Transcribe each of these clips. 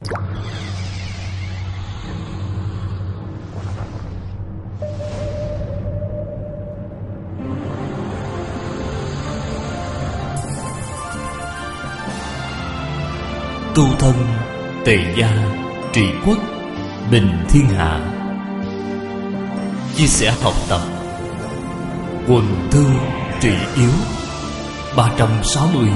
Tu thân tề gia trị quốc bình thiên hạ. Chia sẻ học tập Quần Thư Trị Yếu 360.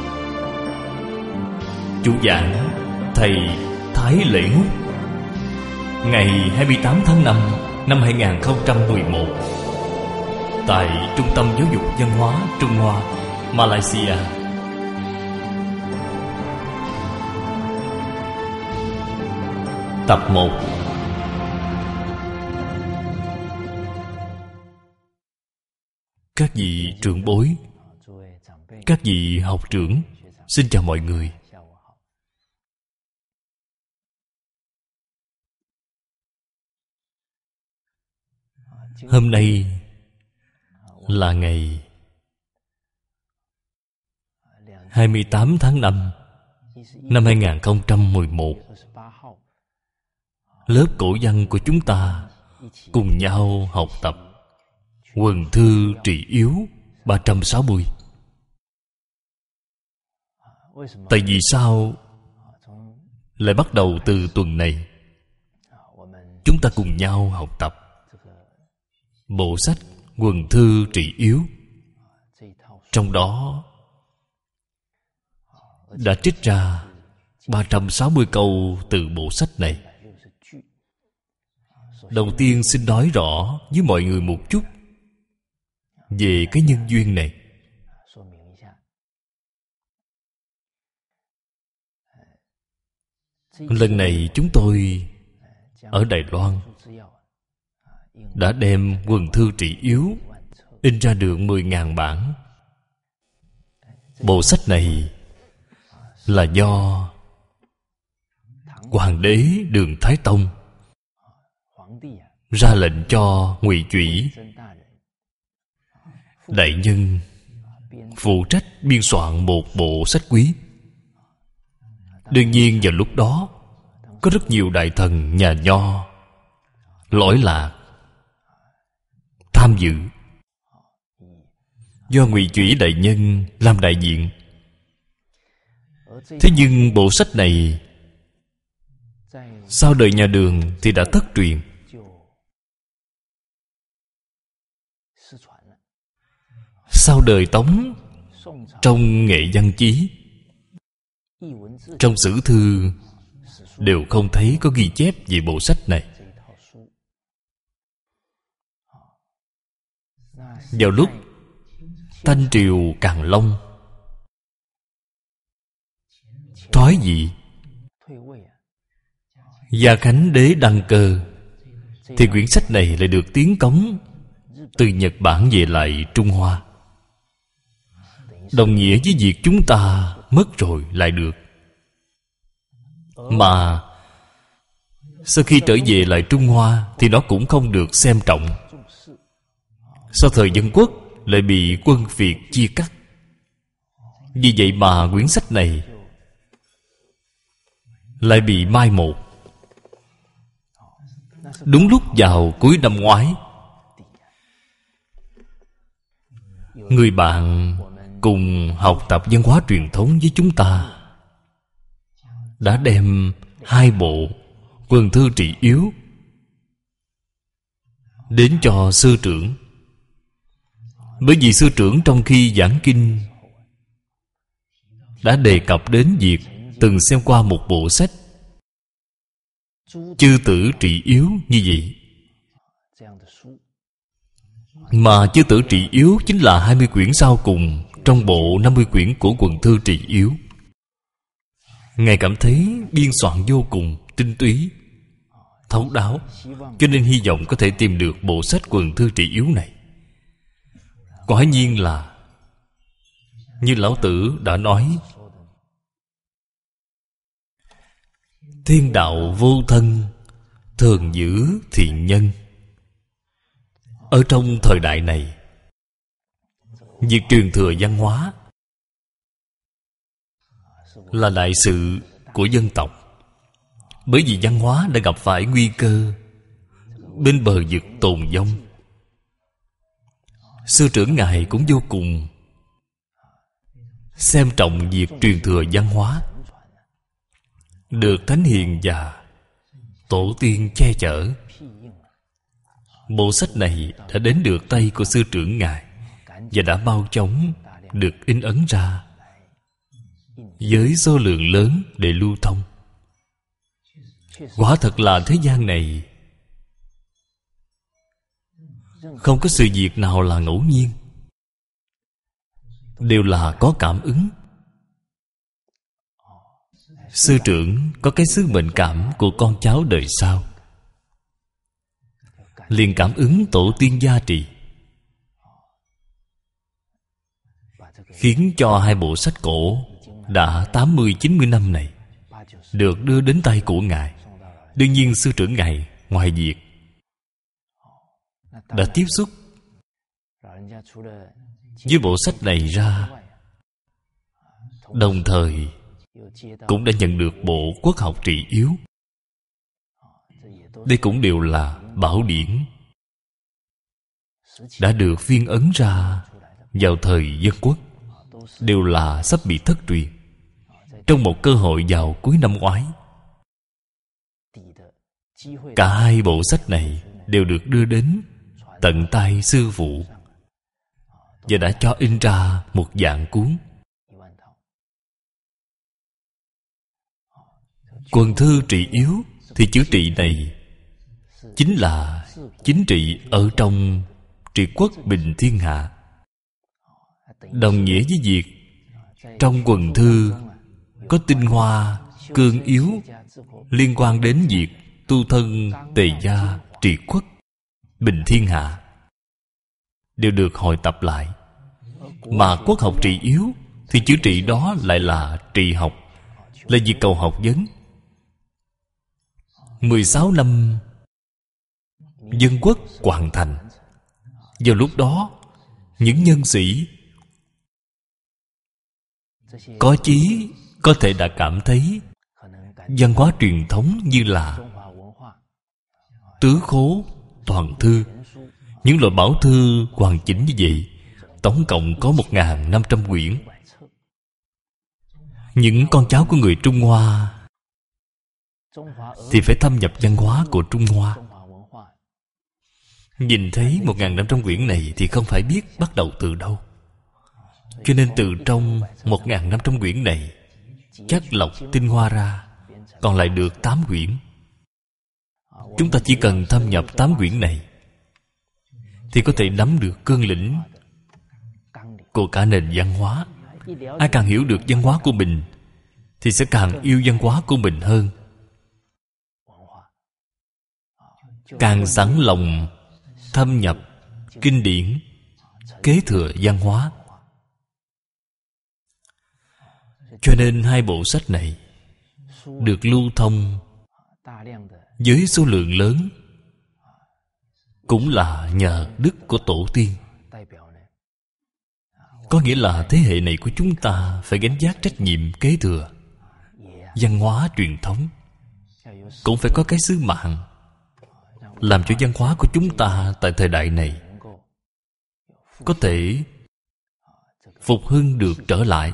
Chủ giảng thầy Thái Lễ Ngút. Ngày 28 tháng 5 năm 2011 tại Trung tâm Giáo dục Văn hóa Trung Hoa, Malaysia. Tập 1. Các vị trưởng bối, các vị học trưởng, xin chào mọi người. Hôm nay là ngày 28 tháng 5 năm 2011. Lớp cổ văn của chúng ta cùng nhau học tập Quần Thư Trị Yếu 360. Tại vì sao lại bắt đầu từ tuần này chúng ta cùng nhau học tập bộ sách Quần Thư Trị Yếu? Trong đó đã trích ra 360 câu từ bộ sách này. Đầu tiên xin nói rõ với mọi người một chút về cái nhân duyên này. Lần này chúng tôi ở Đài Loan đã đem Quần Thư Trị Yếu in ra được 10.000 bản. Bộ sách này là do Hoàng đế Đường Thái Tông ra lệnh cho Ngụy Chủy đại nhân phụ trách biên soạn một bộ sách quý. Đương nhiên vào lúc đó có rất nhiều đại thần nhà nho lỗi lạc tham dự, do Ngụy Chủy đại nhân làm đại diện. Thế nhưng bộ sách này sau đời nhà Đường thì đã thất truyền. Sau đời Tống, trong nghệ văn chí, trong sử thư đều không thấy có ghi chép về bộ sách này. Vào lúc Thanh triều Càn Long thoái vị, Gia Khánh đế đăng cơ, thì quyển sách này lại được tiến cống từ Nhật Bản về lại Trung Hoa. Đồng nghĩa với việc chúng ta mất rồi lại được. Mà sau khi trở về lại Trung Hoa thì nó cũng không được xem trọng. Sau thời Dân Quốc lại bị quân Việt chia cắt. Vì vậy mà quyển sách này lại bị mai một. Đúng lúc vào cuối năm ngoái, người bạn cùng học tập văn hóa truyền thống với chúng ta đã đem 2 bộ Quần Thư Trị Yếu đến cho sư trưởng. Bởi vì sư trưởng trong khi giảng kinh đã đề cập đến việc từng xem qua một bộ sách Chư Tử Trị Yếu như vậy. Mà Chư Tử Trị Yếu chính là 20 quyển sau cùng trong bộ 50 quyển của Quần Thư Trị Yếu. Ngài cảm thấy biên soạn vô cùng tinh túy, thấu đáo, cho nên hy vọng có thể tìm được bộ sách Quần Thư Trị Yếu này. Quả nhiên là như Lão Tử đã nói: thiên đạo vô thân, thường giữ thiện nhân. Ở trong thời đại này, việc truyền thừa văn hóa là đại sự của dân tộc. Bởi vì văn hóa đã gặp phải nguy cơ bên bờ vực tồn vong. Sư trưởng Ngài cũng vô cùng xem trọng việc truyền thừa văn hóa, được Thánh Hiền và Tổ tiên che chở. Bộ sách này đã đến được tay của sư trưởng Ngài và đã mau chóng được in ấn ra với số lượng lớn để lưu thông. Quả thật là thế gian này không có sự việc nào là ngẫu nhiên, đều là có cảm ứng. Sư trưởng có cái sứ mệnh cảm của con cháu đời sau, liền cảm ứng tổ tiên gia trì, khiến cho hai bộ sách cổ đã 80-90 năm này được đưa đến tay của Ngài. Đương nhiên sư trưởng Ngài ngoài việc đã tiếp xúc với bộ sách này ra, đồng thời cũng đã nhận được bộ Quốc học trị yếu. Đây cũng đều là bảo điển đã được phiên ấn ra vào thời Dân Quốc, đều là sắp bị thất truyền. Trong một cơ hội vào cuối năm ngoái, cả hai bộ sách này đều được đưa đến tận tay sư phụ và đã cho in ra một vạn cuốn. Quần thư trị yếu thì chữ trị này chính là chính trị ở trong trị quốc bình thiên hạ, đồng nghĩa với việc trong quần thư có tinh hoa cương yếu liên quan đến việc tu thân tề gia trị quốc bình thiên hạ, đều được hồi tập lại. Mà quốc học trị yếu thì chữ trị đó lại là trị học, là việc cầu học vấn. 16 năm Dân Quốc hoàn thành. Vào lúc đó, những nhân sĩ có chí có thể đã cảm thấy văn hóa truyền thống như là tứ khố, toàn thư, những loại bảo thư hoàn chỉnh như vậy, tổng cộng có 1.500 quyển. Những con cháu của người Trung Hoa thì phải thâm nhập văn hóa của Trung Hoa. Nhìn thấy 1.500 quyển này thì không phải biết bắt đầu từ đâu. Cho nên từ trong 1.500 quyển này chắc lọc tinh hoa ra, còn lại được 8 quyển. Chúng ta chỉ cần thâm nhập 8 quyển này thì có thể nắm được cương lĩnh của cả nền văn hóa. Ai càng hiểu được văn hóa của mình thì sẽ càng yêu văn hóa của mình hơn, càng sẵn lòng thâm nhập kinh điển, kế thừa văn hóa. Cho nên hai bộ sách này được lưu thông với số lượng lớn, cũng là nhờ đức của tổ tiên. Có nghĩa là thế hệ này của chúng ta phải gánh vác trách nhiệm kế thừa văn hóa truyền thống, cũng phải có cái sứ mạng làm cho văn hóa của chúng ta tại thời đại này có thể phục hưng được trở lại.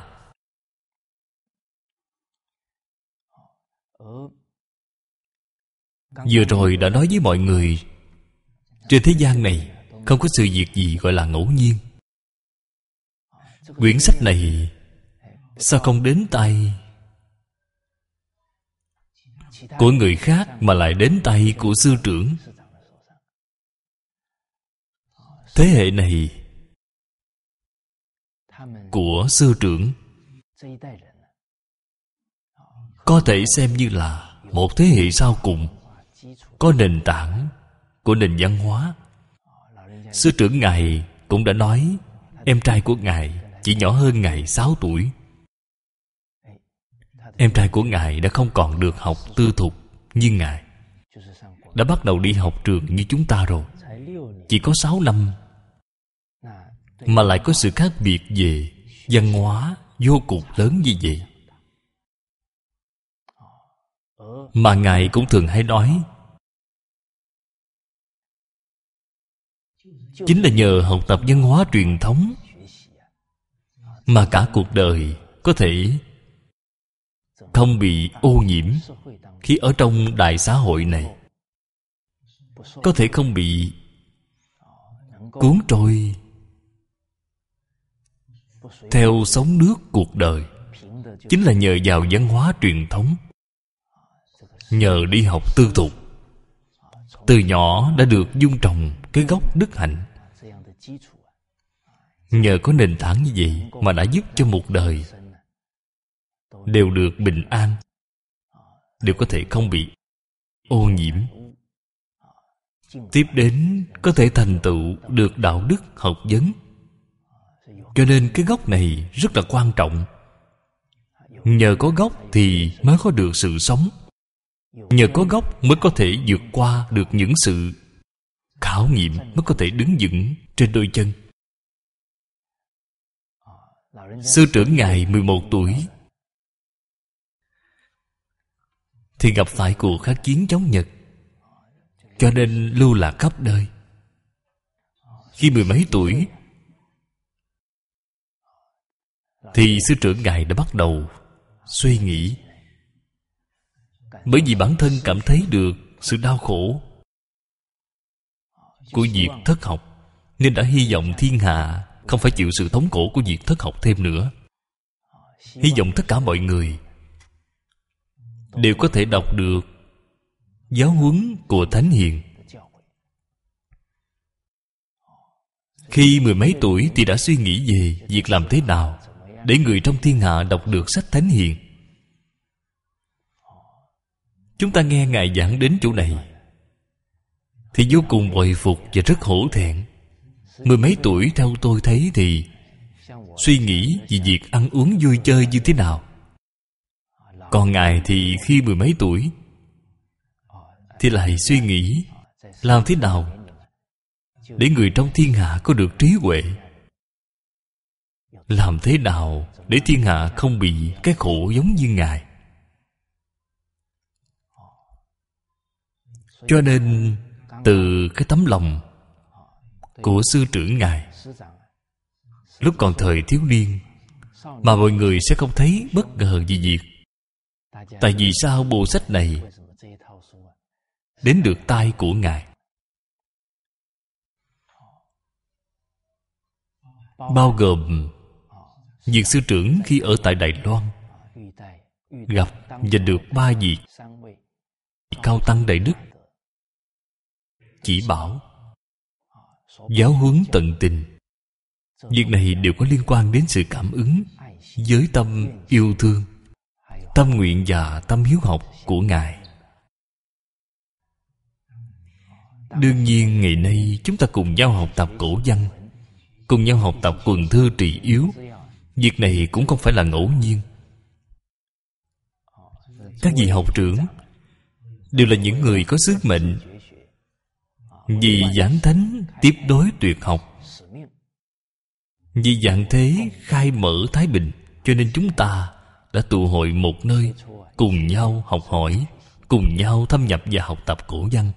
Vừa rồi đã nói với mọi người, trên thế gian này không có sự việc gì gọi là ngẫu nhiên. Quyển sách này sao không đến tay của người khác mà lại đến tay của sư trưởng? Thế hệ này của sư trưởng có thể xem như là một thế hệ sau cùng, có nền tảng của nền văn hóa. Sư trưởng Ngài cũng đã nói em trai của Ngài chỉ nhỏ hơn Ngài 6 tuổi. Em trai của Ngài đã không còn được học tư thục như Ngài, đã bắt đầu đi học trường như chúng ta rồi. Chỉ có 6 năm mà lại có sự khác biệt về văn hóa vô cùng lớn như vậy. mà Ngài cũng thường hay nói, chính là nhờ học tập văn hóa truyền thống mà cả cuộc đời có thể không bị ô nhiễm khi ở trong đại xã hội này, có thể không bị cuốn trôi theo sóng nước cuộc đời. Chính là nhờ vào văn hóa truyền thống, nhờ đi học tư thục, từ nhỏ đã được dung trồng cái gốc đức hạnh. Nhờ có nền tảng như vậy mà đã giúp cho một đời đều được bình an, đều có thể không bị ô nhiễm. Tiếp đến có thể thành tựu được đạo đức học vấn. Cho nên cái gốc này rất là quan trọng. Nhờ có gốc thì mới có được sự sống. Nhờ có gốc mới có thể vượt qua được những sự khảo nghiệm, mới có thể đứng vững trên đôi chân. Sư trưởng Ngài 11 tuổi thì gặp phải cuộc kháng chiến chống Nhật, cho nên lưu lạc khắp nơi. Khi mười mấy tuổi thì sư trưởng Ngài đã bắt đầu suy nghĩ. Bởi vì bản thân cảm thấy được sự đau khổ của việc thất học, nên đã hy vọng thiên hạ không phải chịu sự thống khổ của việc thất học thêm nữa. Hy vọng tất cả mọi người đều có thể đọc được giáo huấn của Thánh Hiền. Khi mười mấy tuổi thì đã suy nghĩ về việc làm thế nào để người trong thiên hạ đọc được sách Thánh Hiền. Chúng ta nghe Ngài giảng đến chỗ này thì vô cùng bội phục và rất hổ thẹn. Mười mấy tuổi theo tôi thấy thì suy nghĩ về việc ăn uống vui chơi như thế nào. Còn Ngài thì khi mười mấy tuổi thì lại suy nghĩ làm thế nào để người trong thiên hạ có được trí huệ, làm thế nào để thiên hạ không bị cái khổ giống như Ngài. Cho nên từ cái tấm lòng của sư trưởng Ngài lúc còn thời thiếu niên mà mọi người sẽ không thấy bất ngờ gì việc. Tại vì sao bộ sách này đến được tai của Ngài? Bao gồm việc sư trưởng khi ở tại Đài Loan gặp và được 3 vị cao tăng đại đức chỉ bảo, giáo huấn tận tình. Việc này đều có liên quan đến sự cảm ứng với tâm yêu thương, tâm nguyện và tâm hiếu học của Ngài. Đương nhiên ngày nay chúng ta cùng nhau học tập cổ văn, cùng nhau học tập quần thư trì yếu. Việc này cũng không phải là ngẫu nhiên. Các vị học trưởng đều là những người có sứ mệnh vì giảng thánh tiếp đối tuyệt học, vì dạng thế khai mở thái bình. Cho nên chúng ta đã tụ hội một nơi, cùng nhau học hỏi, cùng nhau thâm nhập và học tập cổ văn.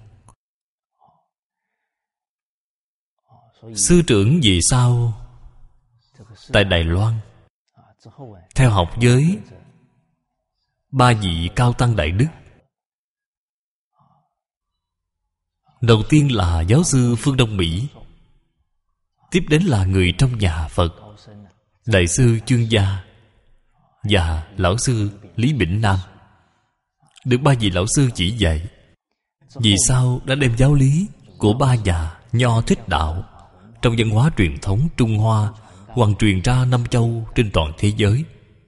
Sư trưởng vì sao tại Đài Loan theo học với 3 vị cao tăng đại đức. Đầu tiên là giáo sư Phương Đông Mỹ, tiếp đến là người trong nhà Phật, Đại sư Chương Gia và lão sư Lý Bỉnh Nam. Được 3 vị lão sư chỉ dạy. Vì sao đã đem giáo lý của 3 nhà Nho Thích Đạo trong văn hóa truyền thống Trung Hoa hoàn truyền ra 5 châu trên toàn thế giới?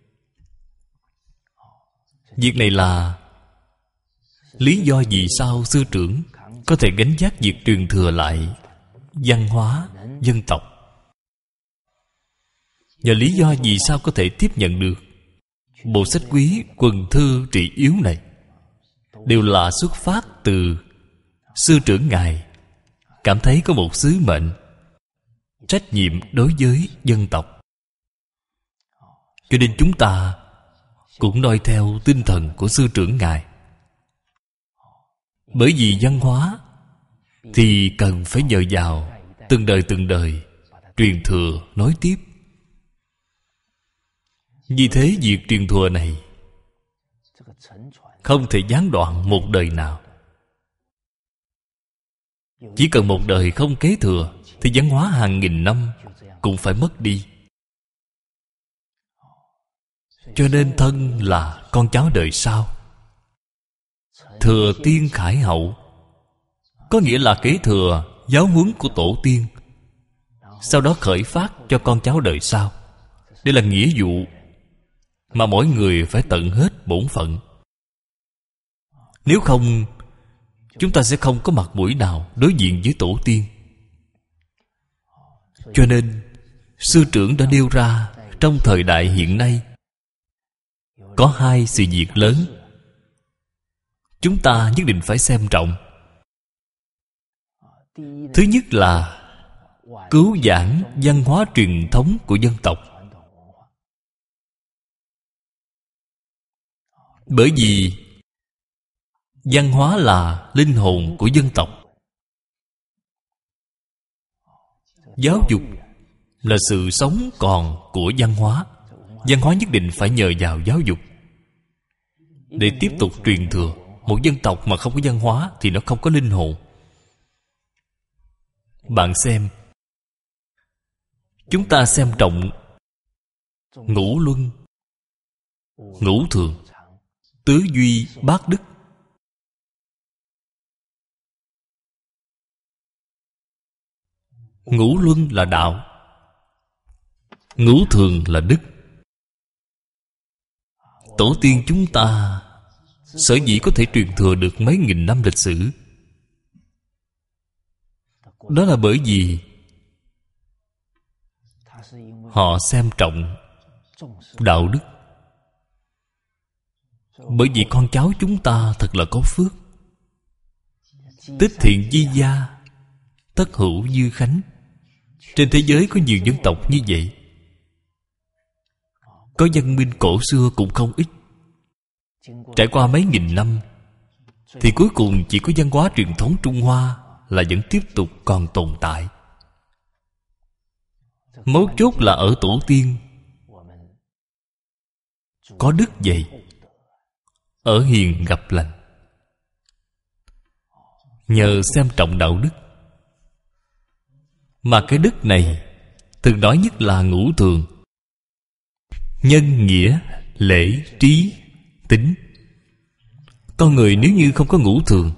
Việc này là lý do vì sao sư trưởng có thể gánh vác việc truyền thừa lại văn hóa dân tộc, và lý do vì sao có thể tiếp nhận được bộ sách quý quần thư trị yếu này, đều là xuất phát từ sư trưởng Ngài cảm thấy có một sứ mệnh, trách nhiệm đối với dân tộc. Cho nên chúng ta cũng noi theo tinh thần của sư trưởng Ngài, Bởi vì văn hóa thì cần phải nhờ vào từng đời truyền thừa nối tiếp. Vì thế việc truyền thừa này không thể gián đoạn một đời nào. Chỉ cần một đời không kế thừa thì văn hóa hàng nghìn năm cũng phải mất đi. Cho nên thân là con cháu đời sau, thừa tiên khải hậu, có nghĩa là kế thừa giáo huấn của tổ tiên, sau đó khởi phát cho con cháu đời sau. Đây là nghĩa vụ mà mỗi người phải tận hết bổn phận. Nếu không, chúng ta sẽ không có mặt mũi nào đối diện với tổ tiên. Cho nên sư trưởng đã nêu ra trong thời đại hiện nay có hai sự việc lớn chúng ta nhất định phải xem trọng. Thứ nhất là cứu vãn văn hóa truyền thống của dân tộc. Bởi vì văn hóa là linh hồn của dân tộc. Giáo dục là sự sống còn của văn hóa. Văn hóa nhất định phải nhờ vào giáo dục để tiếp tục truyền thừa. Một dân tộc mà không có văn hóa thì nó không có linh hồn. Bạn xem, chúng ta xem trọng ngũ luân, ngũ thường, tứ duy, bát đức. Ngũ luân là đạo, ngũ thường là đức. Tổ tiên chúng ta sở dĩ có thể truyền thừa được mấy nghìn năm lịch sử, đó là bởi vì họ xem trọng đạo đức. Bởi vì con cháu chúng ta thật là có phước. Tích thiện di gia, tất hữu dư khánh. Trên thế giới có nhiều dân tộc như vậy. Có văn minh cổ xưa cũng không ít. Trải qua mấy nghìn năm thì cuối cùng chỉ có văn hóa truyền thống Trung Hoa là vẫn tiếp tục còn tồn tại. Mấu chốt là ở tổ tiên có đức vậy, ở hiền gặp lành. Nhờ xem trọng đạo đức mà cái đức này thường nói nhất là ngũ thường: nhân, nghĩa, lễ, trí, tính. Con người nếu như không có ngũ thường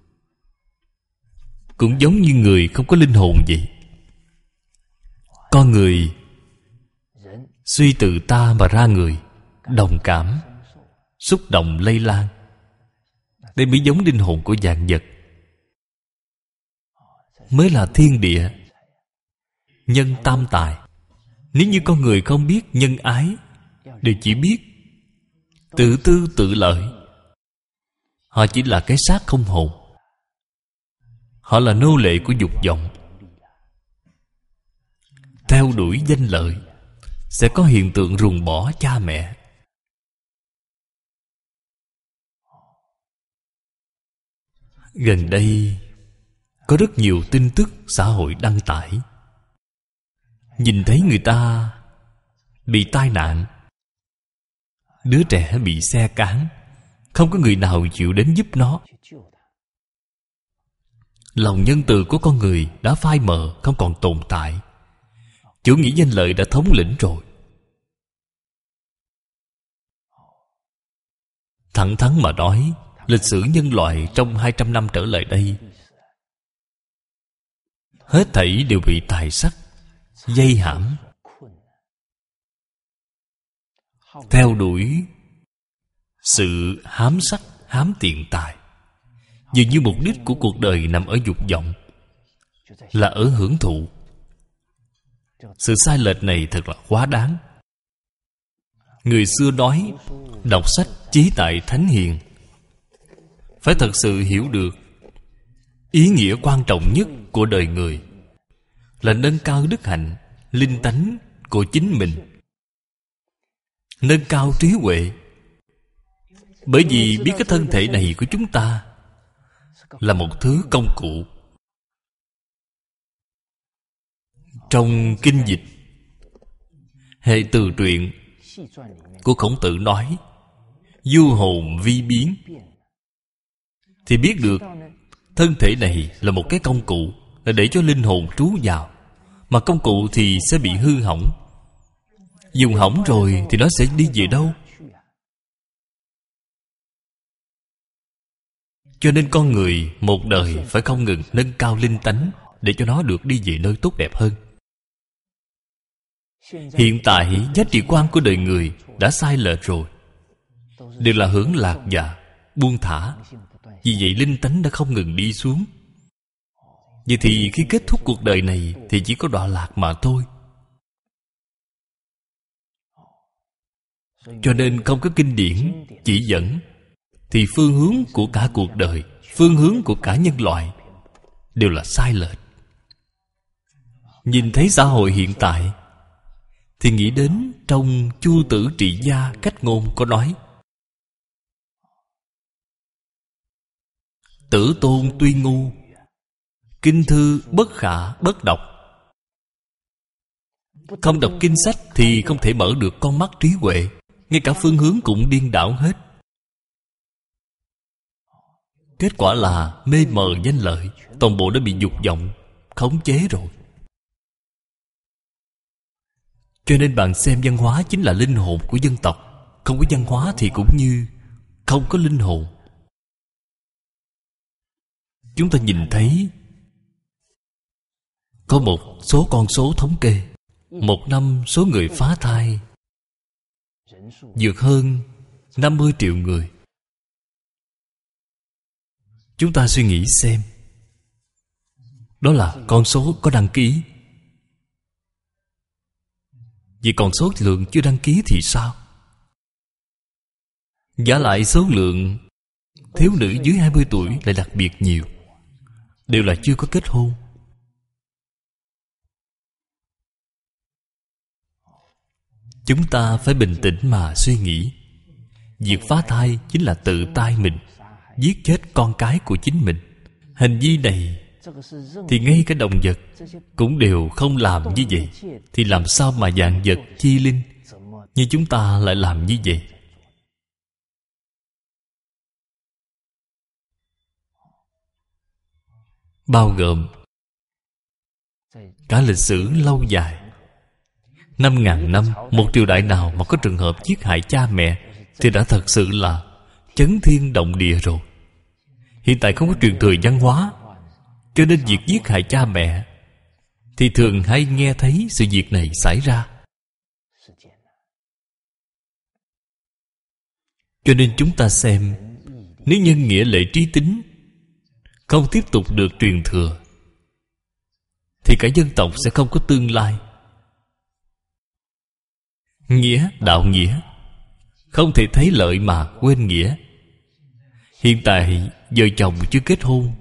cũng giống như người không có linh hồn vậy. Con người suy từ ta mà ra người, đồng cảm, xúc động lây lan. Đây mới giống linh hồn của vạn vật, mới là thiên địa. Nhân tam tài. Nếu như con người không biết nhân ái, đều chỉ biết tự tư tự lợi, họ chỉ là cái xác không hồn. Họ là nô lệ của dục vọng. Theo đuổi danh lợi sẽ có hiện tượng ruồng bỏ cha mẹ. Gần đây có rất nhiều tin tức xã hội đăng tải. Nhìn thấy người ta bị tai nạn, đứa trẻ bị xe cán, không có người nào chịu đến giúp nó. Lòng nhân từ của con người đã phai mờ, không còn tồn tại. Chủ nghĩa danh lợi đã thống lĩnh rồi. Thẳng thắn mà nói, lịch sử nhân loại trong 200 năm trở lại đây, hết thảy đều bị tài sắc dây hãm, theo đuổi sự hám sắc, hám tiền tài. Dường như mục đích của cuộc đời nằm ở dục vọng, là ở hưởng thụ. Sự sai lệch này thật là quá đáng. Người xưa nói đọc sách chí tại thánh hiền. Phải thật sự hiểu được ý nghĩa quan trọng nhất của đời người là nâng cao đức hạnh, linh tánh của chính mình, nâng cao trí huệ. Bởi vì biết cái thân thể này của chúng ta là một thứ công cụ. Trong kinh dịch hệ từ truyện của Khổng Tử nói du hồn vi biến, thì biết được thân thể này là một cái công cụ, là để cho linh hồn trú vào. Mà công cụ thì sẽ bị hư hỏng. Dùng hỏng rồi thì nó sẽ đi về đâu? Cho nên con người một đời phải không ngừng nâng cao linh tánh, để cho nó được đi về nơi tốt đẹp hơn. Hiện tại giá trị quan của đời người đã sai lệch rồi, đều là hưởng lạc và buông thả. Vì vậy linh tánh đã không ngừng đi xuống. Vậy thì khi kết thúc cuộc đời này thì chỉ có đọa lạc mà thôi. Cho nên không có kinh điển chỉ dẫn, thì phương hướng của cả cuộc đời, phương hướng của cả nhân loại đều là sai lệch. Nhìn thấy xã hội hiện tại thì nghĩ đến trong Chu Tử Trị Gia cách ngôn có nói: tử tôn tuy ngu, kinh thư bất khả bất đọc. Không đọc kinh sách thì không thể mở được con mắt trí huệ, ngay cả phương hướng cũng điên đảo hết. Kết quả là mê mờ danh lợi, toàn bộ đã bị dục vọng khống chế rồi. Cho nên bạn xem, văn hóa chính là linh hồn của dân tộc. Không có văn hóa thì cũng như không có linh hồn. Chúng ta nhìn thấy có một số con số thống kê, một năm số người phá thai vượt hơn 50 triệu người. Chúng ta suy nghĩ xem, đó là con số có đăng ký. Vì còn số lượng chưa đăng ký thì sao? Giả lại số lượng thiếu nữ dưới 20 tuổi lại đặc biệt nhiều, đều là chưa có kết hôn. Chúng ta phải bình tĩnh mà suy nghĩ. Việc phá thai chính là tự tay mình giết chết con cái của chính mình. Hành vi này thì ngay cả động vật cũng đều không làm như vậy, thì làm sao mà vạn vật chi linh như chúng ta lại làm như vậy? Bao gồm cả lịch sử lâu dài 5.000 năm, một triều đại nào mà có trường hợp giết hại cha mẹ thì đã thật sự là chấn thiên động địa rồi. Hiện tại không có truyền thừa văn hóa, cho nên việc giết hại cha mẹ thì thường hay nghe thấy sự việc này xảy ra. Cho nên chúng ta xem, nếu nhân nghĩa lệ trí tính không tiếp tục được truyền thừa thì cả dân tộc sẽ không có tương lai. Nghĩa, đạo nghĩa, không thể thấy lợi mà quên nghĩa. Hiện tại vợ chồng chưa kết hôn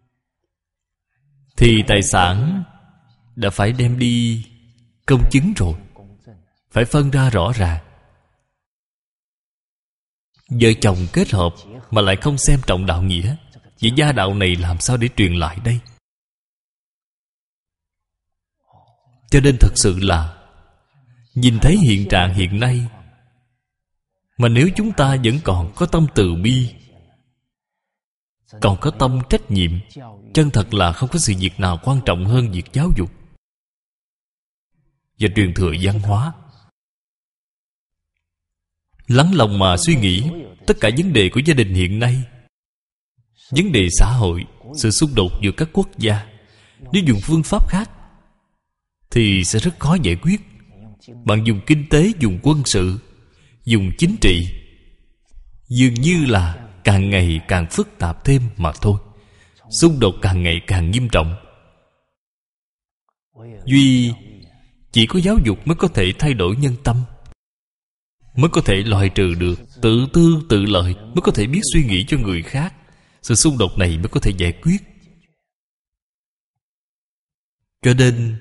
thì tài sản đã phải đem đi công chứng rồi, phải phân ra rõ ràng. Vợ chồng kết hợp mà lại không xem trọng đạo nghĩa, vậy gia đạo này làm sao để truyền lại đây? Cho nên thật sự là nhìn thấy hiện trạng hiện nay, mà nếu chúng ta vẫn còn có tâm từ bi, còn có tâm trách nhiệm, chân thật là không có sự việc nào quan trọng hơn việc giáo dục và truyền thừa văn hóa. Lắng lòng mà suy nghĩ, tất cả vấn đề của gia đình hiện nay, vấn đề xã hội, sự xung đột giữa các quốc gia, nếu dùng phương pháp khác thì sẽ rất khó giải quyết. Bạn dùng kinh tế, dùng quân sự, dùng chính trị, dường như là càng ngày càng phức tạp thêm mà thôi. Xung đột càng ngày càng nghiêm trọng. Duy chỉ có giáo dục mới có thể thay đổi nhân tâm, mới có thể loại trừ được tự tư tự lợi, mới có thể biết suy nghĩ cho người khác. Sự xung đột này mới có thể giải quyết. Cho nên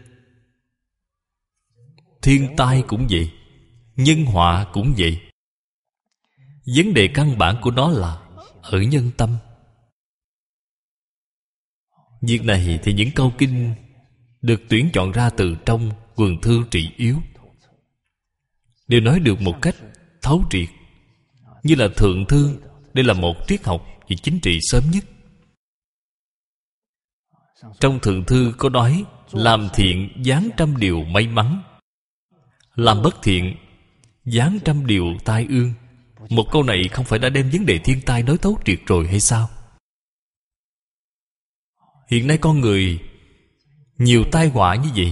thiên tai cũng vậy, nhân họa cũng vậy. Vấn đề căn bản của nó là ở nhân tâm. Việc này thì những câu kinh được tuyển chọn ra từ trong Quần Thư Trị Yếu đều nói được một cách thấu triệt. Như là Thượng Thư, đây là một triết học về chính trị sớm nhất. Trong Thượng Thư có nói: làm thiện giáng trăm điều may mắn, làm bất thiện giáng trăm điều tai ương. Một câu này không phải đã đem vấn đề thiên tai nói thấu triệt rồi hay sao? Hiện nay con người nhiều tai họa như vậy.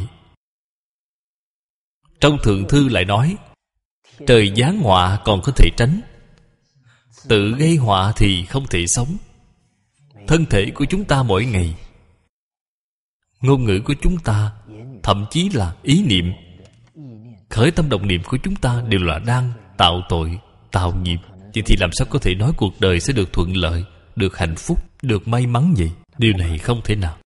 Trong Thượng Thư lại nói: trời giáng họa còn có thể tránh, tự gây họa thì không thể sống. Thân thể của chúng ta mỗi ngày, ngôn ngữ của chúng ta, thậm chí là ý niệm, khởi tâm động niệm của chúng ta đều là đang tạo tội, tạo nghiệp. Vậy thì làm sao có thể nói cuộc đời sẽ được thuận lợi, được hạnh phúc, được may mắn vậy? Điều này không thể nào.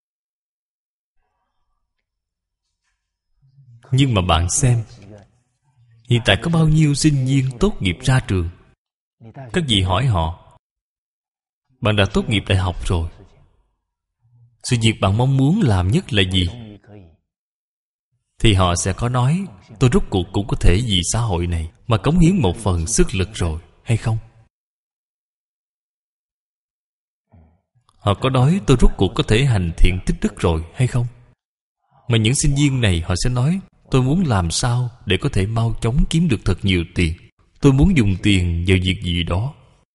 Nhưng mà bạn xem, hiện tại có bao nhiêu sinh viên tốt nghiệp ra trường. Các vị hỏi họ: bạn đã tốt nghiệp đại học rồi, sự việc bạn mong muốn làm nhất là gì? Thì họ sẽ có nói: tôi rốt cuộc cũng có thể vì xã hội này mà cống hiến một phần sức lực rồi, hay không? Họ có nói: tôi rốt cuộc có thể hành thiện tích đức rồi, hay không? Mà những sinh viên này họ sẽ nói: tôi muốn làm sao để có thể mau chóng kiếm được thật nhiều tiền. Tôi muốn dùng tiền vào việc gì đó.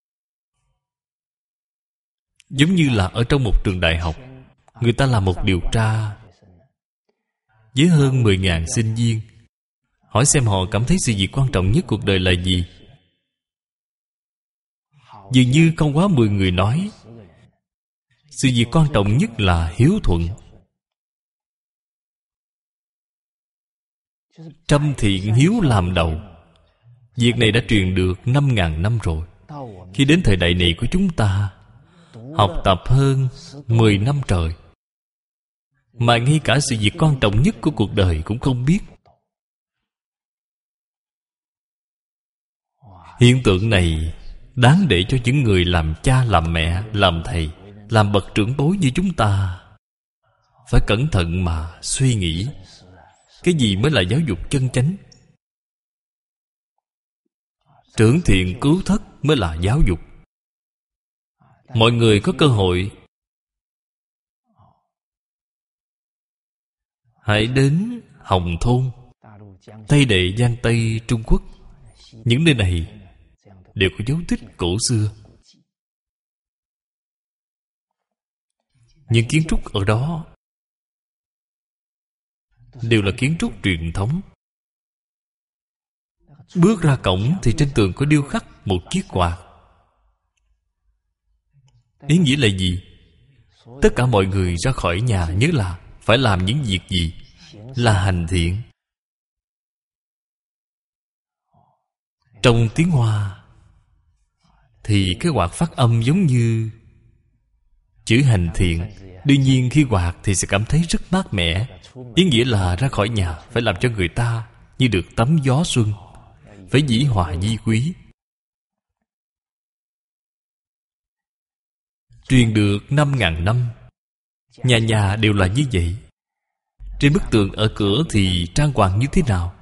Giống như là ở trong một trường đại học, người ta làm một điều tra với hơn 10.000 sinh viên, hỏi xem họ cảm thấy sự việc quan trọng nhất cuộc đời là gì. Dường như không quá 10 người nói sự việc quan trọng nhất là hiếu thuận. Trăm thiện hiếu làm đầu. Việc này đã truyền được 5.000 năm rồi. Khi đến thời đại này của chúng ta, học tập hơn 10 năm trời, mà ngay cả sự việc quan trọng nhất của cuộc đời cũng không biết. Hiện tượng này đáng để cho những người làm cha, làm mẹ, làm thầy, làm bậc trưởng bối như chúng ta phải cẩn thận mà suy nghĩ. Cái gì mới là giáo dục chân chánh? Trưởng thiện cứu thất mới là giáo dục. Mọi người có cơ hội hãy đến Hồng Thôn, Tây Đệ, Giang Tây, Trung Quốc. Những nơi này đều có dấu tích cổ xưa. Những kiến trúc ở đó đều là kiến trúc truyền thống. Bước ra cổng thì trên tường có điêu khắc một chiếc quạt. Ý nghĩa là gì? Tất cả mọi người ra khỏi nhà nhớ là phải làm những việc gì? Là hành thiện. Trong tiếng Hoa thì cái quạt phát âm giống như chữ hành thiện. Đương nhiên khi quạt thì sẽ cảm thấy rất mát mẻ. Ý nghĩa là ra khỏi nhà phải làm cho người ta như được tắm gió xuân, phải dĩ hòa vi quý. Truyền được 5.000 năm, nhà nhà đều là như vậy. Trên bức tường ở cửa thì trang hoàng như thế nào?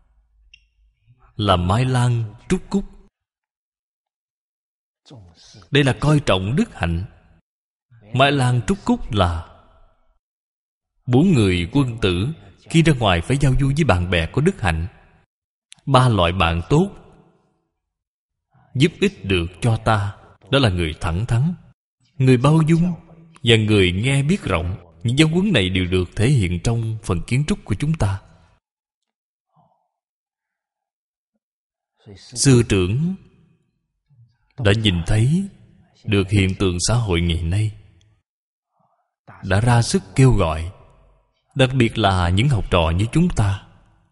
Là mai lan trúc cúc. Đây là coi trọng đức hạnh. Mai lan trúc cúc là 4 người quân tử khi ra ngoài phải giao du với bạn bè có đức hạnh. 3 loại bạn tốt giúp ích được cho ta, đó là người thẳng thắn, người bao dung và người nghe biết rộng. Những giáo huấn này đều được thể hiện trong phần kiến trúc của chúng ta. Sư trưởng đã nhìn thấy được hiện tượng xã hội ngày nay, đã ra sức kêu gọi, đặc biệt là những học trò như chúng ta,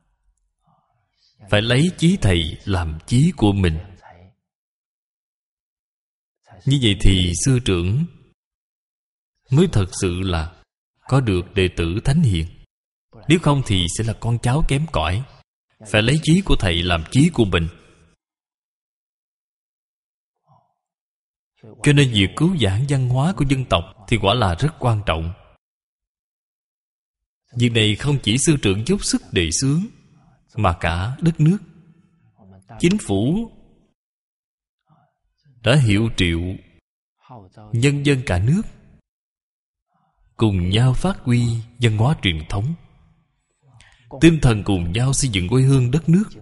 phải lấy chí thầy làm chí của mình. Như vậy thì sư trưởng mới thật sự là có được đệ tử thánh hiền. Nếu không thì sẽ là con cháu kém cỏi. Phải lấy chí của thầy làm chí của mình. Cho nên việc cứu vãn văn hóa của dân tộc thì quả là rất quan trọng. Việc này không chỉ sư trưởng dốc sức đề xướng, mà cả đất nước, chính phủ đã hiệu triệu nhân dân cả nước cùng nhau phát huy văn hóa truyền thống, tinh thần cùng nhau xây dựng quê hương đất nước.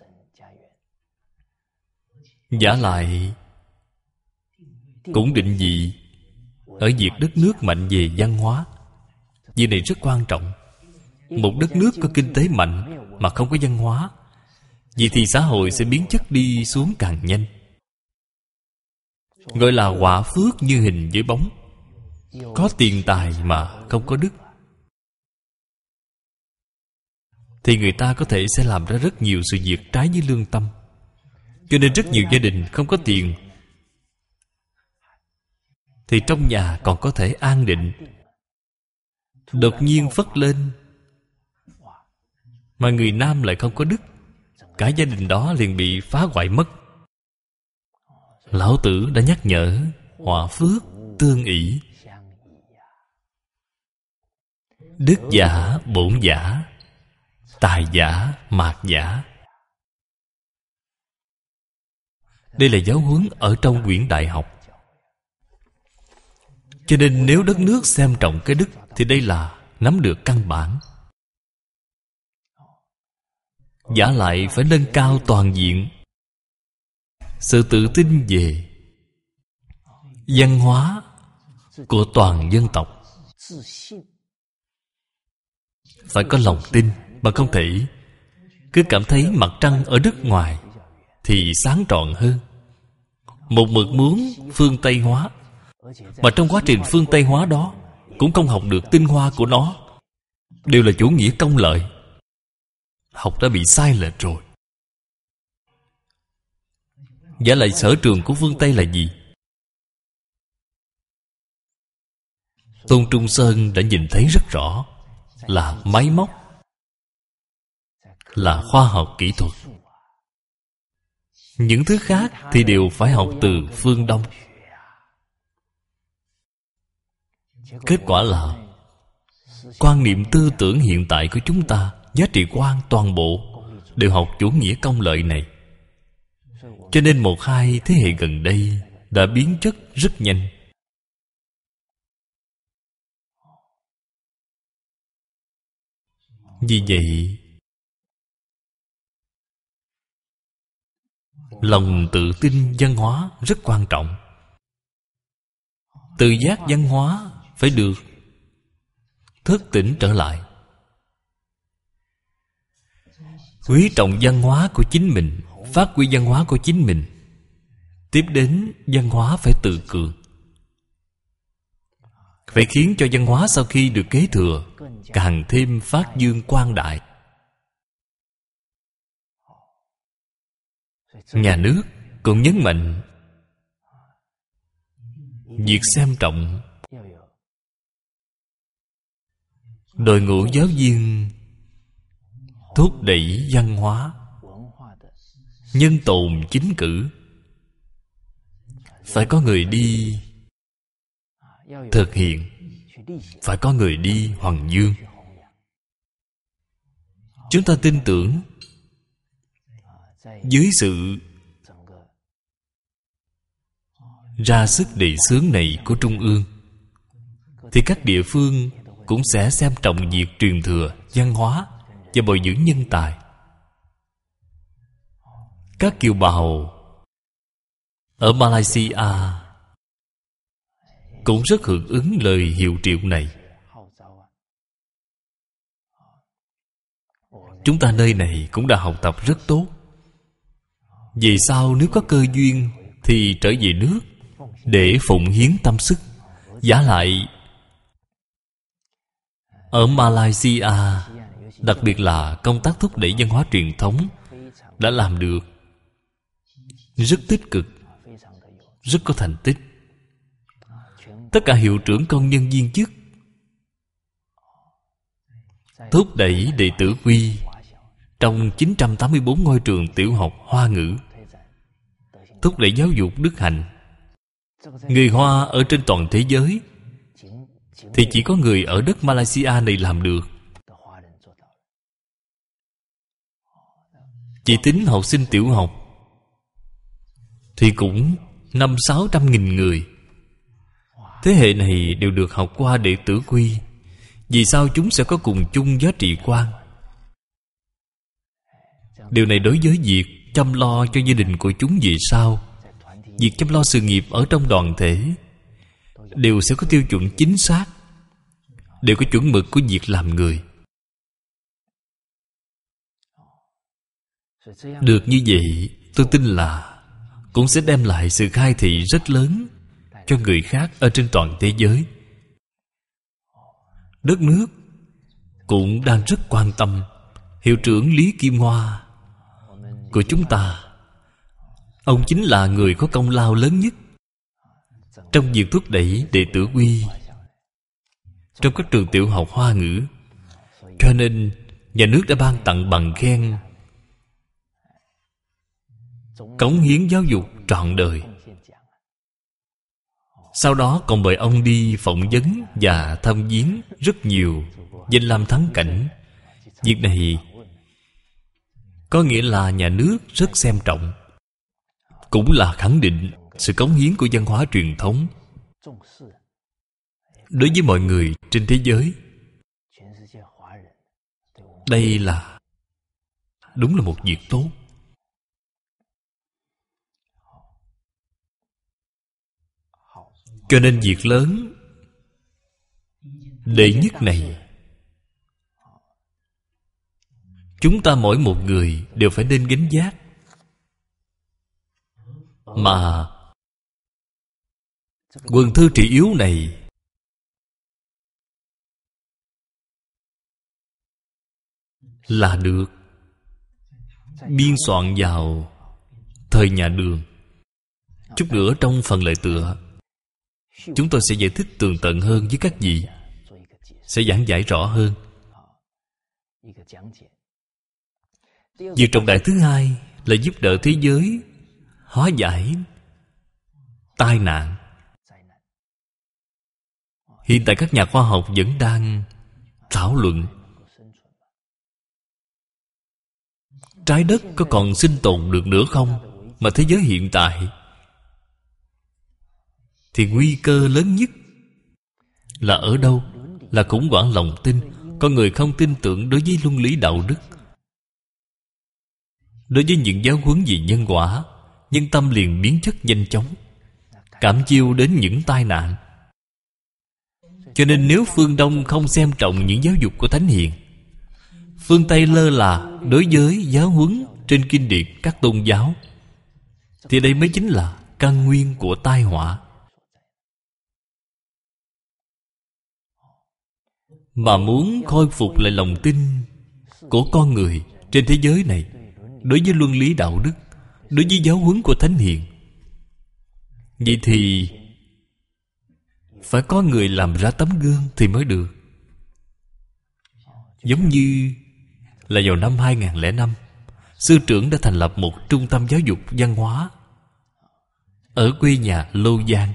Vả lại cũng định vị ở việc đất nước mạnh về văn hóa. Việc này rất quan trọng. Một đất nước có kinh tế mạnh mà không có văn hóa, vậy thì xã hội sẽ biến chất đi xuống càng nhanh. Gọi là họa phước như hình với bóng. Có tiền tài mà không có đức, thì người ta có thể sẽ làm ra rất nhiều sự việc trái với lương tâm. Cho nên rất nhiều gia đình không có tiền thì trong nhà còn có thể an định, đột nhiên phất lên mà người nam lại không có đức, cả gia đình đó liền bị phá hoại mất. Lão Tử đã nhắc nhở họa phước tương ỷ, đức giả bổn giả, tài giả mạt giả. Đây là giáo huấn ở trong quyển Đại Học. Cho nên nếu đất nước xem trọng cái đức thì đây là nắm được căn bản. Vả lại phải nâng cao toàn diện sự tự tin về văn hóa của toàn dân tộc. Phải có lòng tin, mà không thể cứ cảm thấy mặt trăng ở nước ngoài thì sáng trọn hơn. Một mực muốn phương Tây hóa, mà trong quá trình phương Tây hóa đó cũng không học được tinh hoa của nó, đều là chủ nghĩa công lợi. Học đã bị sai lệch rồi. Vả lại sở trường của phương Tây là gì? Tôn Trung Sơn đã nhìn thấy rất rõ, là máy móc, là khoa học kỹ thuật. Những thứ khác thì đều phải học từ phương Đông. Kết quả là quan niệm tư tưởng hiện tại của chúng ta, giá trị quan toàn bộ đều học chủ nghĩa công lợi này. Cho nên 1-2 thế hệ gần đây đã biến chất rất nhanh. Vì vậy, lòng tự tin văn hóa rất quan trọng. Tự giác văn hóa phải được thức tỉnh trở lại. Quý trọng văn hóa của chính mình, phát huy văn hóa của chính mình. Tiếp đến văn hóa phải tự cường, phải khiến cho văn hóa sau khi được kế thừa càng thêm phát dương quang đại. Nhà nước cũng nhấn mạnh việc xem trọng đội ngũ giáo viên, thúc đẩy văn hóa, nhân tồn chính cử. Phải có người đi thực hiện, phải có người đi hoằng dương. Chúng ta tin tưởng dưới sự ra sức đề xướng này của Trung ương, thì các địa phương cũng sẽ xem trọng việc truyền thừa văn hóa và bồi dưỡng nhân tài. Các kiều bào ở Malaysia cũng rất hưởng ứng lời hiệu triệu này. Chúng ta nơi này cũng đã học tập rất tốt. Về sau nếu có cơ duyên thì trở về nước để phụng hiến tâm sức. Vả lại ở Malaysia, đặc biệt là công tác thúc đẩy văn hóa truyền thống đã làm được rất tích cực, rất có thành tích. Tất cả hiệu trưởng, công nhân, viên chức thúc đẩy đệ tử quy trong 984 ngôi trường tiểu học Hoa ngữ, thúc đẩy giáo dục đức hạnh. Người Hoa ở trên toàn thế giới thì chỉ có người ở đất Malaysia này làm được. Chỉ tính học sinh tiểu học thì cũng 500-600 nghìn người. Thế hệ này đều được học qua đệ tử quy. Vì sao chúng sẽ có cùng chung giá trị quan? Điều này đối với việc chăm lo cho gia đình của chúng về sau, việc chăm lo sự nghiệp ở trong đoàn thể, đều sẽ có tiêu chuẩn chính xác, đều có chuẩn mực của việc làm người. Được như vậy, tôi tin là cũng sẽ đem lại sự khai thị rất lớn cho người khác ở trên toàn thế giới. Đất nước cũng đang rất quan tâm. Hiệu trưởng Lý Kim Hoa của chúng ta, ông chính là người có công lao lớn nhất trong việc thúc đẩy đệ tử quy trong các trường tiểu học Hoa ngữ. Cho nên nhà nước đã ban tặng bằng khen cống hiến giáo dục trọn đời. Sau đó còn mời ông đi phỏng vấn và thăm viếng rất nhiều danh lam thắng cảnh. Việc này có nghĩa là nhà nước rất xem trọng, cũng là khẳng định sự cống hiến của văn hóa truyền thống đối với mọi người trên thế giới. Đây là đúng là một việc tốt. Cho nên việc lớn đệ nhất này, chúng ta mỗi một người đều phải nên gánh vác. Mà Quần thư trị yếu này là được biên soạn vào thời nhà Đường. Chút nữa trong phần lời tựa, chúng tôi sẽ giải thích tường tận hơn với các vị, sẽ giảng giải rõ hơn. Việc trọng đại thứ hai là giúp đỡ thế giới hóa giải tai nạn. Hiện tại các nhà khoa học vẫn đang thảo luận trái đất có còn sinh tồn được nữa không. Mà thế giới hiện tại thì nguy cơ lớn nhất là ở đâu? Là khủng hoảng lòng tin. Con người không tin tưởng đối với luân lý đạo đức, đối với những giáo huấn về nhân quả, nhân tâm liền biến chất nhanh chóng, cảm chiêu đến những tai nạn. Cho nên nếu phương Đông không xem trọng những giáo dục của Thánh Hiền, phương Tây lơ là đối với giáo huấn trên kinh điển các tôn giáo, thì đây mới chính là căn nguyên của tai họa. Mà muốn khôi phục lại lòng tin của con người trên thế giới này đối với luân lý đạo đức, đối với giáo huấn của Thánh Hiền, vậy thì phải có người làm ra tấm gương thì mới được. Giống như là vào năm 2005, sư trưởng đã thành lập một trung tâm giáo dục văn hóa ở quê nhà Lô Giang.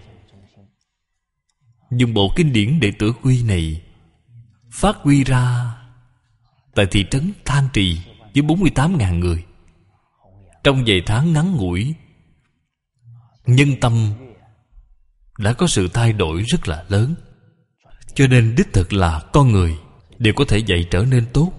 Dùng bộ kinh điển Đệ Tử Quy này phát huy ra tại thị trấn Than Trì với 48.000 người. Trong vài tháng ngắn ngủi, nhân tâm đã có sự thay đổi rất là lớn. Cho nên đích thực là con người đều có thể dạy trở nên tốt.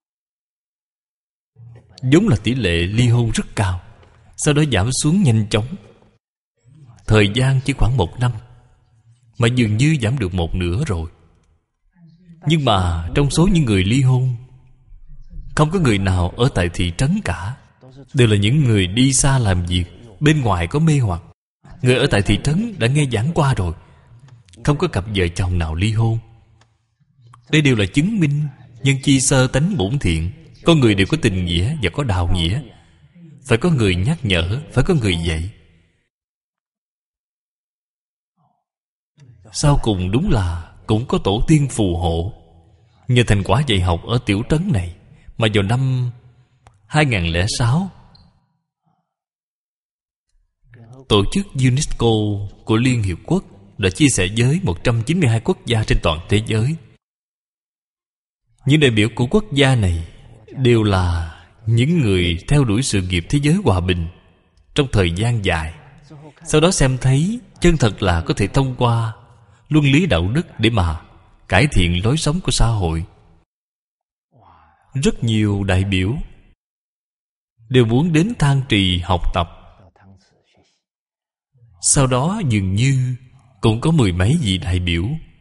Vốn là tỷ lệ ly hôn rất cao, sau đó giảm xuống nhanh chóng. Thời gian chỉ khoảng 1 năm mà dường như giảm được 1/2 rồi. Nhưng mà trong số những người ly hôn, không có người nào ở tại thị trấn cả. Đều là những người đi xa làm việc, bên ngoài có mê hoặc. Người ở tại thị trấn đã nghe giảng qua rồi, không có cặp vợ chồng nào ly hôn. Đây đều là chứng minh nhân chi sơ tánh bổn thiện. Con người đều có tình nghĩa và có đạo nghĩa. Phải có người nhắc nhở, phải có người dạy. Sau cùng đúng là cũng có tổ tiên phù hộ. Nhờ thành quả dạy học ở tiểu trấn này mà vào năm 2006, tổ chức UNESCO của Liên Hiệp Quốc đã chia sẻ với 192 quốc gia trên toàn thế giới. Những đại biểu của quốc gia này đều là những người theo đuổi sự nghiệp thế giới hòa bình trong thời gian dài, sau đó xem thấy chân thật là có thể thông qua luân lý đạo đức để mà cải thiện lối sống của xã hội. Rất nhiều đại biểu đều muốn đến Thang Trì học tập. Sau đó dường như cũng có mười mấy vị đại biểu,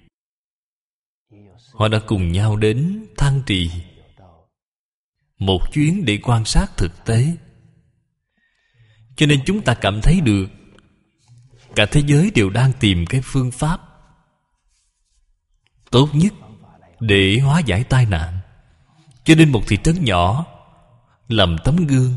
họ đã cùng nhau đến Thang Trì một chuyến để quan sát thực tế. Cho nên chúng ta cảm thấy được cả thế giới đều đang tìm cái phương pháp tốt nhất để hóa giải tai nạn. Cho nên một thị trấn nhỏ làm tấm gương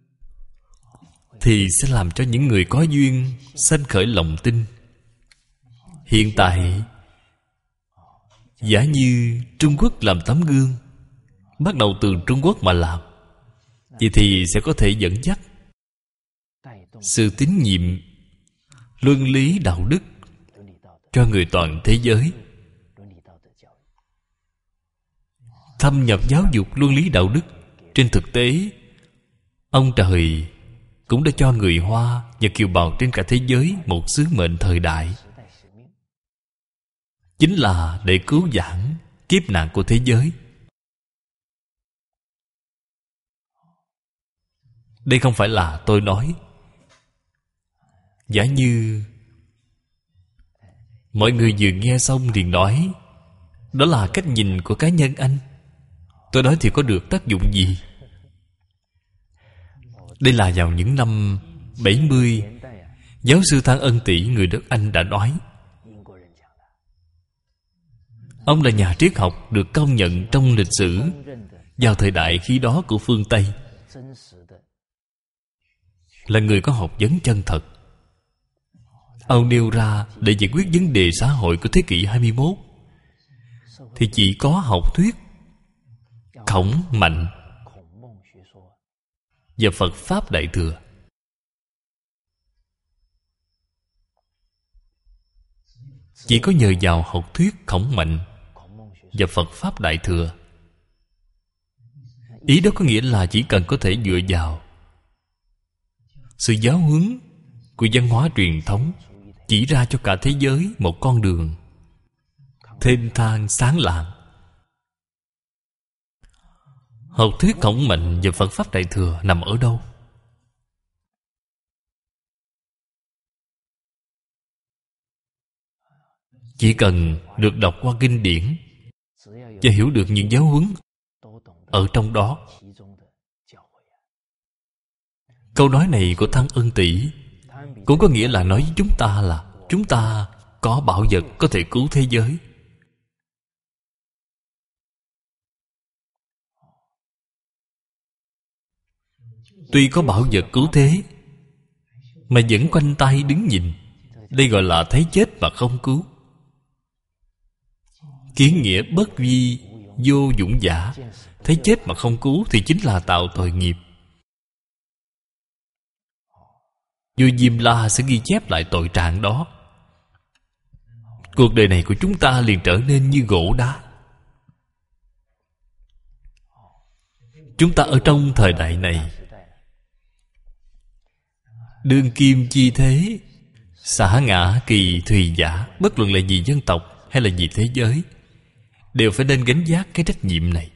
thì sẽ làm cho những người có duyên sanh khởi lòng tin. Hiện tại giả như Trung Quốc làm tấm gương, bắt đầu từ Trung Quốc mà làm, vậy thì sẽ có thể dẫn dắt sự tín nhiệm, luân lý đạo đức cho người toàn thế giới. Thâm nhập giáo dục luân lý đạo đức, trên thực tế ông trời cũng đã cho người Hoa và kiều bào trên cả thế giới một sứ mệnh thời đại, chính là để cứu vãn kiếp nạn của thế giới. Đây không phải là tôi nói. Giả như mọi người vừa nghe xong liền nói đó là cách nhìn của cá nhân anh, tôi nói thì có được tác dụng gì? Đây là vào những năm 70, giáo sư Thang Ân Tỷ người đất Anh đã nói. Ông là nhà triết học được công nhận trong lịch sử vào thời đại khi đó của phương Tây, là người có học vấn chân thật. Ông nêu ra để giải quyết vấn đề xã hội của thế kỷ 21 thì chỉ có học thuyết Khổng Mạnh và Phật Pháp Đại Thừa. Chỉ có nhờ vào học thuyết Khổng Mạnh và Phật Pháp Đại Thừa. Ý đó có nghĩa là chỉ cần có thể dựa vào sự giáo huấn của văn hóa truyền thống, chỉ ra cho cả thế giới một con đường thênh thang sáng lạng. Học thuyết Khổng Mạnh và Phật Pháp Đại Thừa nằm ở đâu? Chỉ cần được đọc qua kinh điển và hiểu được những giáo huấn ở trong đó. Câu nói này của Thang Ân Tỷ cũng có nghĩa là nói với chúng ta là chúng ta có bảo vật có thể cứu thế giới. Tuy có bảo vật cứu thế mà vẫn khoanh tay đứng nhìn, đây gọi là thấy chết mà không cứu. Kiến nghĩa bất vi vô dũng giả, thấy chết mà không cứu thì chính là tạo tội nghiệp. Vua Diêm La sẽ ghi chép lại tội trạng đó. Cuộc đời này của chúng ta liền trở nên như gỗ đá. Chúng ta ở trong thời đại này, đương kim chi thế, xả ngã kỳ thùy giả, bất luận là vì dân tộc hay là vì thế giới, đều phải nên gánh vác cái trách nhiệm này.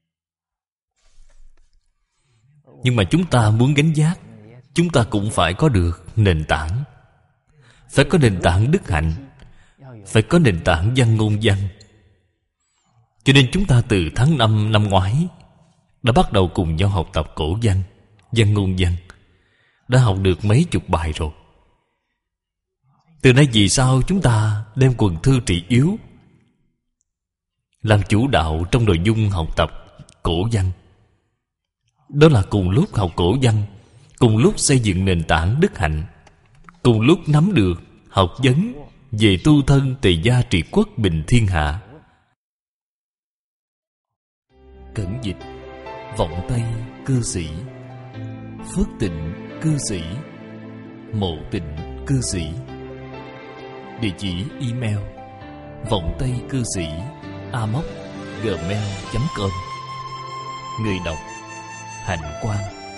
Nhưng mà chúng ta muốn gánh vác, chúng ta cũng phải có được nền tảng. Phải có nền tảng đức hạnh, phải có nền tảng văn ngôn văn. Cho nên chúng ta từ tháng 5 năm ngoái đã bắt đầu cùng nhau học tập cổ văn, văn ngôn văn. Đã học được mấy chục bài rồi. Từ nay về sau chúng ta đem quần thư Trị Yếu làm chủ đạo trong nội dung học tập cổ văn. Đó là cùng lúc học cổ văn, cùng lúc xây dựng nền tảng đức hạnh, cùng lúc nắm được học vấn về tu thân tề gia trị quốc bình thiên hạ. Cẩn dịch: Vọng Tây cư sĩ, Phước Tịnh cư sĩ, Mộ Tịnh cư sĩ. Địa chỉ email vọng tây cư sĩ amos@gmail.com. Người đọc hạnh quang.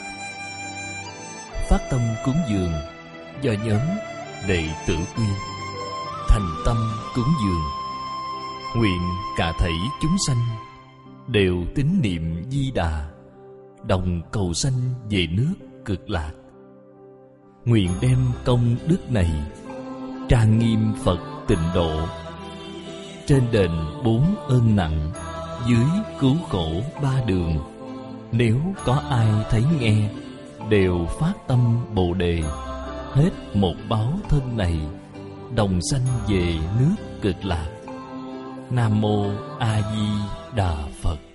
Phát tâm cúng dường do nhóm Đệ Tử Quy. Thành tâm cúng dường, nguyện cả thảy chúng sanh đều tín niệm Di Đà, đồng cầu sanh về nước Cực Lạc. Nguyện đem công đức này trang nghiêm Phật Tịnh Độ, trên đền 4 ơn nặng, dưới cứu khổ 3 đường. Nếu có ai thấy nghe, đều phát tâm Bồ Đề, hết một báo thân này, đồng sanh về nước Cực Lạc. Nam Mô A Di Đà Phật.